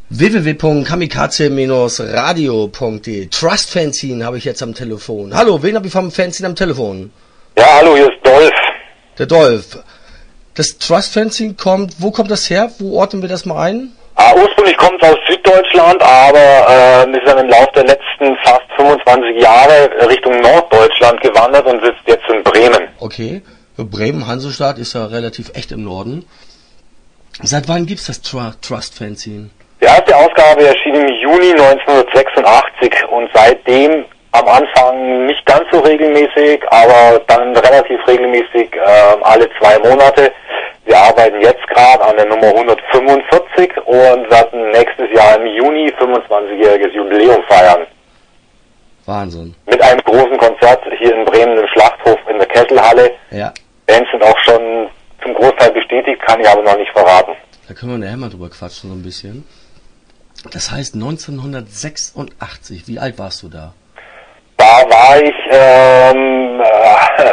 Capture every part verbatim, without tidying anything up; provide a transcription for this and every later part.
w w w punkt kamikaze radio punkt de Trust Fanzine habe ich jetzt am Telefon. Hallo, wen habe ich vom Fanzine am Telefon? Ja, hallo, hier ist Dolf. Der Dolf. Das Trust Fanzine kommt, wo kommt das her? Wo ordnen wir das mal ein? Ah, ursprünglich kommt es aus Süddeutschland, aber äh, ist dann im Laufe der letzten fast fünfundzwanzig Jahre Richtung Norddeutschland gewandert und sitzt jetzt in Bremen. Okay, Bremen, Hansestadt, ist ja relativ echt im Norden. Seit wann gibt's das Tru- Trust Fanzine? Die erste Ausgabe erschien im Juni neunzehnhundertsechsundachtzig und seitdem am Anfang nicht ganz so regelmäßig, aber dann relativ regelmäßig äh, alle zwei Monate. Wir arbeiten jetzt gerade an der Nummer hundertfünfundvierzig und werden nächstes Jahr im Juni fünfundzwanzigjähriges Jubiläum feiern. Wahnsinn. Mit einem großen Konzert hier in Bremen im Schlachthof in der Kesselhalle. Ja. Bands sind auch schon zum Großteil bestätigt, kann ich aber noch nicht verraten. Da können wir nachher mal drüber quatschen, so ein bisschen. Das heißt neunzehnhundertsechsundachtzig, wie alt warst du da? Da war ich ähm, äh,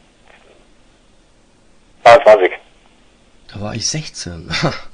zweiundzwanzig. Da war ich sechzehn.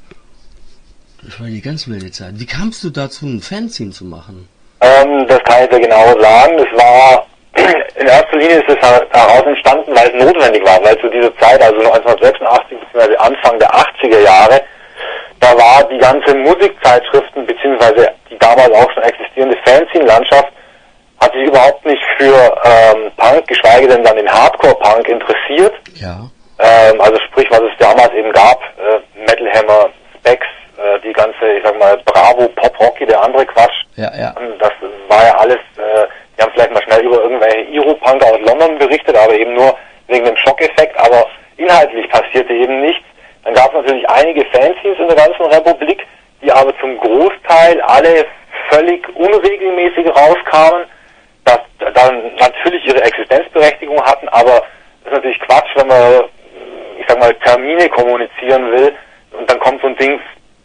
Das war die ganz wilde Zeit. Wie kamst du dazu, ein Fanzine zu machen? Ähm, das kann ich dir genau sagen. Das war, in erster Linie ist es daraus entstanden, weil es notwendig war, weil zu dieser Zeit, also neunzehnhundertsechsundachtzig bzw. Anfang der achtziger Jahre, da war die ganze Musikzeitschriften bzw. die damals auch schon existierende Fanzine-Landschaft hat sich überhaupt nicht für ähm, Punk, geschweige denn dann den Hardcore-Punk interessiert. Ja. Ähm, also sprich, was es damals eben gab, äh, Metal Hammer, Specs, äh, die ganze, ich sag mal, Bravo, Pop Rocky, der andere Quatsch. Ja, ja. Das war ja alles, äh, die haben vielleicht mal schnell über irgendwelche Iro-Punker aus London berichtet, aber eben nur wegen dem Schockeffekt, aber inhaltlich passierte eben nichts. Dann gab es natürlich einige Fanzines in der ganzen Republik, die aber zum Großteil alle völlig unregelmäßig rauskamen, dass dann natürlich ihre Existenzberechtigung hatten, aber das ist natürlich Quatsch, wenn man, ich sag mal, Termine kommunizieren will und dann kommt so ein Ding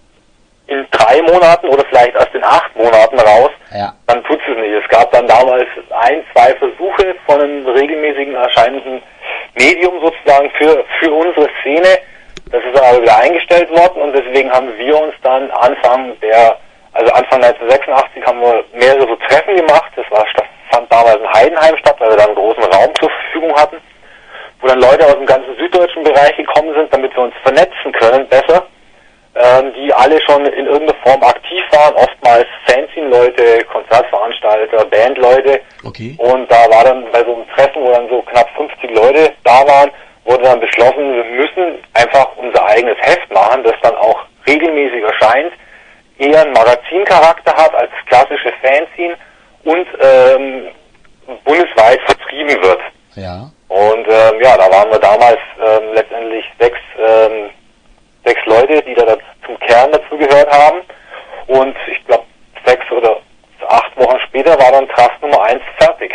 in drei Monaten oder vielleicht erst in acht Monaten raus, Ja. dann tut's es nicht. Es gab dann damals ein, zwei Versuche von einem regelmäßigen erscheinenden Medium sozusagen für, für unsere Szene. Das ist aber wieder eingestellt worden und deswegen haben wir uns dann Anfang der, also Anfang neunzehnhundertsechsundachtzig haben wir mehrere so Treffen gemacht. Das war, fand damals in Heidenheim statt, weil wir da einen großen Raum zur Verfügung hatten, wo dann Leute aus dem ganzen süddeutschen Bereich gekommen sind, damit wir uns vernetzen können besser, ähm, die alle schon in irgendeiner Form aktiv waren, oftmals Fanzine-Leute, Konzertveranstalter, Bandleute. Okay. Und da war dann bei so einem Treffen, wo dann so knapp fünfzig Leute da waren, wurde dann beschlossen, wir müssen einfach unser eigenes Heft machen, das dann auch regelmäßig erscheint, eher einen Magazincharakter hat als klassische Fanzine und ähm, bundesweit vertrieben wird. Ja. Und ähm, ja, da waren wir damals ähm, letztendlich sechs, ähm, sechs Leute, die da zum Kern dazu gehört haben. Und ich glaube, sechs oder acht Wochen später war dann Trust Nummer eins fertig.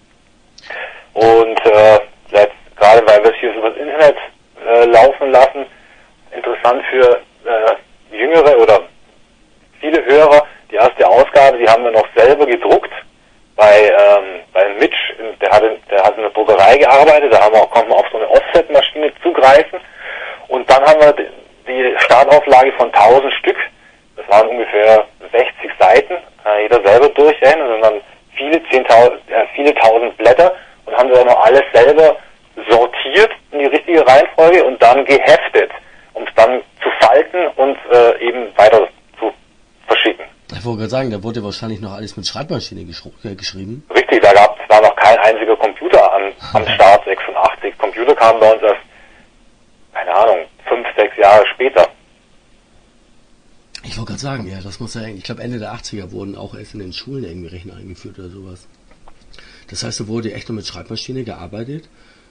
Und äh, jetzt, gerade weil wir es hier über das Internet äh, laufen lassen, interessant für äh, Jüngere oder viele Hörer, die erste Ausgabe, die haben wir noch selber gedruckt bei ähm, bei Mitch, der hatte der hat in der Druckerei gearbeitet, da haben wir auch, konnten wir auf so eine Offset-Maschine zugreifen und dann haben wir die, die Startauflage von tausend Stück, das waren ungefähr sechzig Seiten, kann jeder selber durchrechnen, und dann viele zehntausend, äh, viele tausend Blätter und haben dann noch alles selber sortiert in die richtige Reihenfolge und dann geheftet, um es dann zu falten und äh, eben weiter zu verschicken. Ich wollte gerade sagen, da wurde wahrscheinlich noch alles mit Schreibmaschine geschr- äh, geschrieben. Richtig, da gab es da noch kein einziger Computer am, am Start, sechsundachtzig. Computer kamen bei uns erst, keine Ahnung, fünf, sechs Jahre später. Ich wollte gerade sagen, ja, das muss ja, ich glaube Ende der achtziger wurden auch erst in den Schulen irgendwie Rechner eingeführt oder sowas. Das heißt, da wurde echt nur mit Schreibmaschine gearbeitet.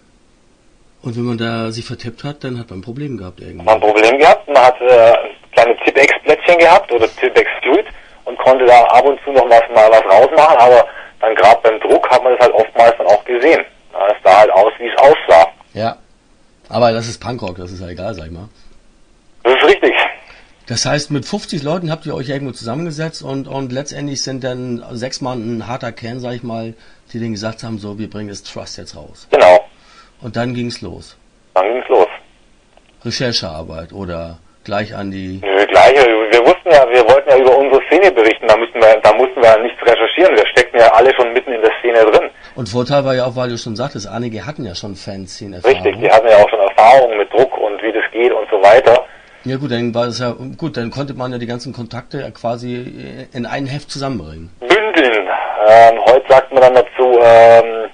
Und wenn man da sich vertippt hat, dann hat man ein Problem gehabt irgendwie. Man hat ein Problem gehabt, man hat äh, kleine Tipex-Plättchen gehabt oder Tipex-Fluid und konnte da ab und zu noch was mal was rausmachen, aber dann gerade beim Druck hat man das halt oftmals dann auch gesehen. Ja, es sah halt aus, wie es aussah. Ja, aber das ist Punkrock, das ist ja egal, sag ich mal. Das ist richtig. Das heißt, mit fünfzig Leuten habt ihr euch irgendwo zusammengesetzt und, und letztendlich sind dann sechs Mann ein harter Kern, sag ich mal, die dann gesagt haben, so, wir bringen das Trust jetzt raus. Genau. Und dann ging's los. Dann ging's los. Recherchearbeit oder gleich an die... Nö, gleich. Wir wussten ja, wir wollten ja über unsere Szene berichten, da mussten wir, da mussten wir nichts recherchieren. Wir steckten ja alle schon mitten in der Szene drin. Und Vorteil war ja auch, weil du schon sagtest, einige hatten ja schon Fanszene-Erfahrung. Richtig, die hatten ja auch schon Erfahrungen mit Druck und wie das geht und so weiter. Ja gut, dann war es ja gut, dann konnte man ja die ganzen Kontakte ja quasi in ein Heft zusammenbringen. Bündeln. Ähm, heute sagt man dann dazu ähm,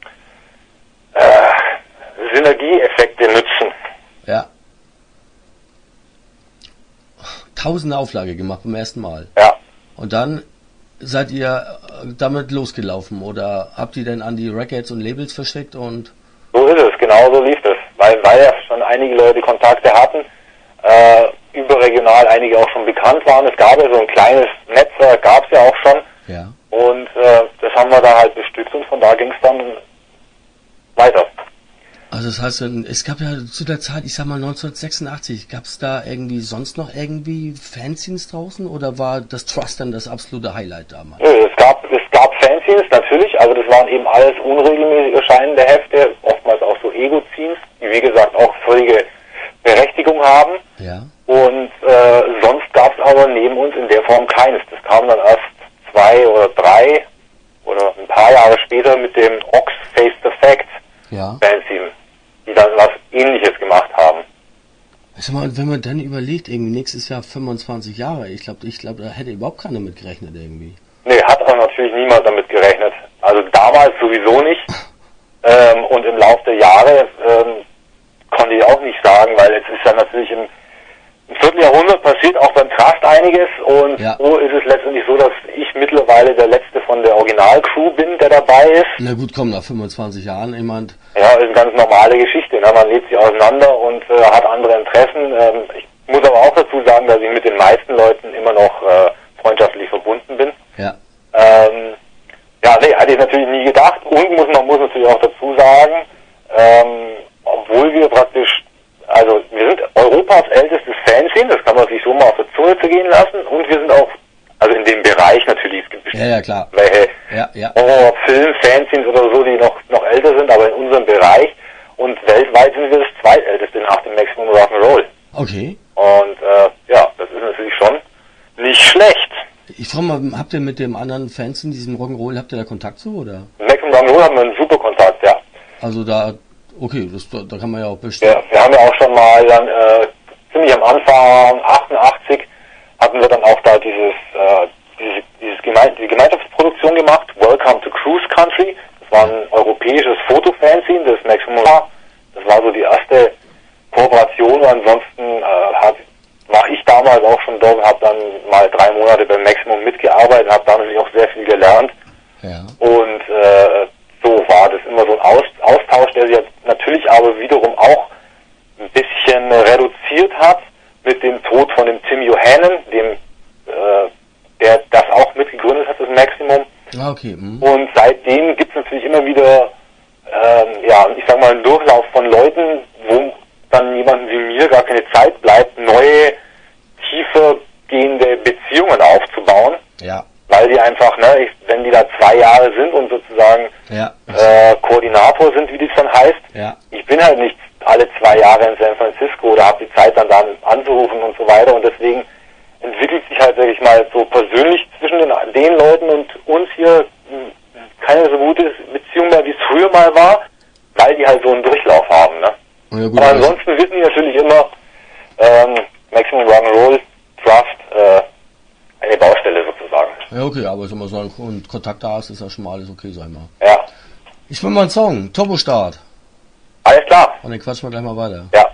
äh, Synergieeffekte nutzen. Ja. Tausende Auflage gemacht beim ersten Mal. Ja. Und dann seid ihr damit losgelaufen oder habt ihr denn an die Records und Labels verschickt und... So ist es, genau so lief es. Weil, weil ja schon einige Leute Kontakte hatten, äh, überregional einige auch schon bekannt waren. Es gab ja so ein kleines Netzwerk, gab es ja auch schon. Ja. Und äh, das haben wir da halt bestückt und von da ging es dann weiter. Also das heißt, es gab ja zu der Zeit, ich sag mal neunzehnhundertsechsundachtzig, gab es da irgendwie sonst noch irgendwie Fanzines draußen oder war das Trust dann das absolute Highlight damals? Nö, es gab es gab Fanzines natürlich, aber das waren eben alles unregelmäßig erscheinende Hefte, oftmals auch so Ego-Zines, die wie gesagt auch völlige Berechtigung haben. Ja. Und äh, sonst gab es aber neben uns in der Form keines. Das kam dann erst zwei oder drei oder ein paar Jahre später mit dem Ox Face the Fact Ja. Fanzine, die dann was Ähnliches gemacht haben. Sag mal, wenn man dann überlegt, irgendwie nächstes Jahr fünfundzwanzig Jahre, ich glaube, ich glaube, da hätte überhaupt keiner mit gerechnet irgendwie. Nee, hat auch natürlich niemand damit gerechnet. Also damals sowieso nicht. ähm, und im Laufe der Jahre ähm, konnte ich auch nicht sagen, weil es ist ja natürlich im, im Vierteljahrhundert passiert auch beim Trust einiges und Ja. so ist es letztendlich so, dass ich mittlerweile der Letzte von der Originalcrew bin, der dabei ist. Na gut, komm, nach fünfundzwanzig Jahren jemand... Ja, ist eine ganz normale Geschichte. Ne? Man lebt sich auseinander und äh, hat andere Interessen. Ähm, ich muss aber auch dazu sagen, dass ich mit den meisten Leuten immer noch äh, freundschaftlich verbunden bin. Ja. Ähm, ja, nee, hatte ich natürlich nie gedacht. Und muss, man muss natürlich auch dazu sagen, ähm, obwohl wir praktisch, also wir sind Europas ältestes Fanzine, das kann man sich so mal auf der Zunge zergehen lassen. Und wir sind auch, also in dem Bereich natürlich, es gibt Ja, ja, klar. welche Ja, ja. Horror-Film-Fanzines oder so, die noch, noch älter sind, aber in unserem Bereich. Und weltweit sind wir das zweitälteste nach dem Maximum Rock'n'Roll. Okay. Und äh, ja, das ist natürlich schon nicht schlecht. Ich frage mal, habt ihr mit dem anderen Fans in diesem Rock'n'Roll, habt ihr da Kontakt zu, oder? Maximum Rock'n'Roll haben wir einen super Kontakt, ja. Also da, okay, das, da, da kann man ja auch bestimmt... Ja, wir haben ja auch schon mal dann äh, ziemlich am Anfang, achtundachtzig, hatten wir dann auch da dieses, äh, diese, dieses Geme die Gemeinschaftsproduktion gemacht, Welcome to Cruise Country. Das war ein europäisches Fotofanzine, das Maximum war. Das war so die erste Kooperation. Ansonsten äh, hat, war ich damals auch schon dort und habe dann mal drei Monate beim Maximum mitgearbeitet, habe da natürlich auch sehr viel gelernt. Ja. Und äh, so war das immer so ein Aus Austausch, der sich jetzt natürlich aber wiederum auch ein bisschen reduziert hat mit dem Tod von dem Tim Johannen, dem äh, der das auch mitgegründet hat, das Maximum. Ah, okay. Mhm. Und seitdem gibt es natürlich immer wieder, ähm, ja, ich sag mal, einen Durchlauf von Leuten, wo dann jemandem wie mir gar keine Zeit bleibt, neue, tiefer gehende Beziehungen aufzubauen. Ja. Weil die einfach, ne, ich, wenn die da zwei Jahre sind und sozusagen Ja. äh, Koordinator sind, wie das dann heißt, Ja. ich bin halt nicht alle zwei Jahre in San Francisco oder habe die Zeit dann da anzurufen und so weiter und deswegen entwickelt sich halt, sag ich mal, so persönlich zwischen den, den Leuten und uns hier keine so gute Beziehung mehr, wie es früher mal war, weil die halt so einen Durchlauf haben, ne. Ja, gut, Aber also- ansonsten wissen die natürlich immer, ähm, Maximum Rock'n'Roll, Trust, äh, eine Baustelle sozusagen. Ja, okay, aber wenn man so einen Kontakt da ist, ist ja schon mal alles okay, sag ich mal. Ja. Ich will mal einen Song, Turbo Start. Alles klar. Und dann quatschen wir gleich mal weiter. Ja.